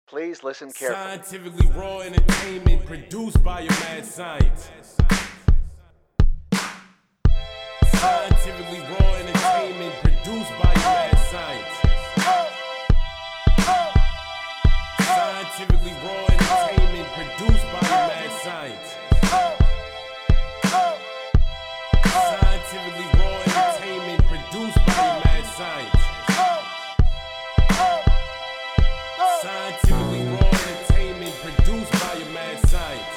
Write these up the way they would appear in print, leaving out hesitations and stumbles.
Please listen carefully. Scientifically raw entertainment produced by your mad science. Scientifically raw entertainment produced by your mad science. Scientifically raw entertainment produced by your mad science. Scientifically raw entertainment produced by your mad science. Scientifically raw entertainment produced by your mad science.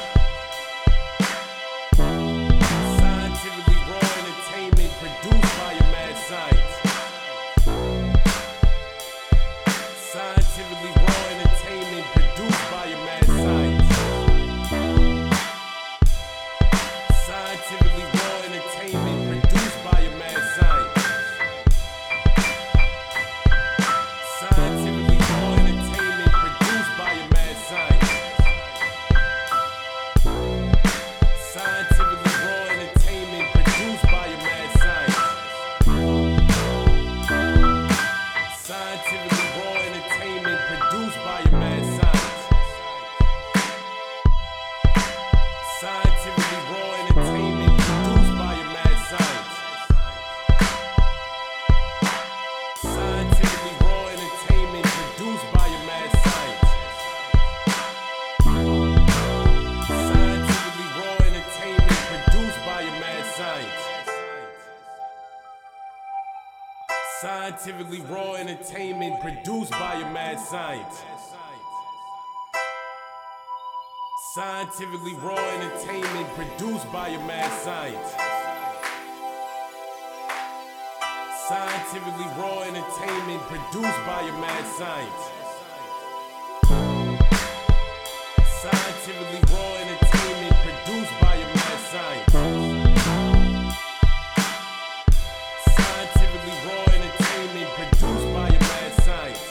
Scientifically raw entertainment produced by your mad science. Scientifically raw entertainment produced by your mad science. Scientifically raw entertainment produced by your mad science. Scientifically raw entertainment produced by your mad science. Scientifically raw entertainment produced by your mad science. Scientifically raw entertainment produced by your mad science. Scientifically raw entertainment produced by your mad science. Scientifically raw entertainment produced by your mad science. Scientifically raw entertainment produced by your mad science. Scientifically raw entertainment produced by your mad science. Scientifically raw entertainment produced by your mad science. Scientifically raw entertainment produced by your mad science. Scientifically raw entertainment produced by your mad science. Scientifically raw entertainment produced by your mad science.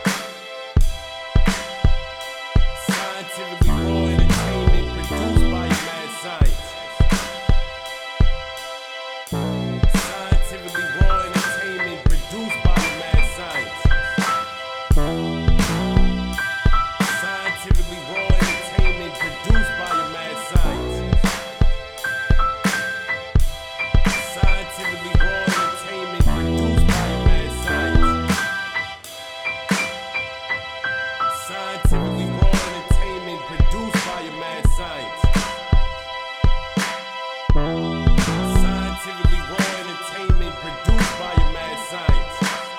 Scientifically raw entertainment produced by your mad science. Scientifically raw entertainment produced by your mad science. Scientifically raw entertainment produced by your mad science. Scientifically raw entertainment produced by your mad science. Scientifically raw entertainment produced by your mad science. Scientifically raw entertainment produced by your mad science.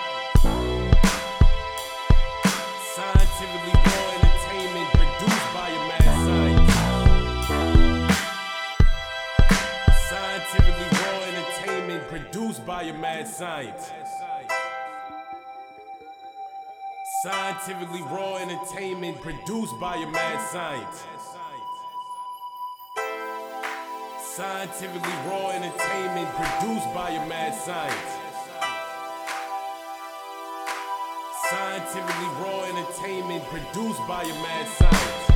Scientifically raw entertainment produced by your mad science. Scientifically raw entertainment produced by your mad science. Scientifically raw entertainment produced by your mad science. Scientifically raw entertainment produced by your mad science. Scientifically raw entertainment produced by your mad science.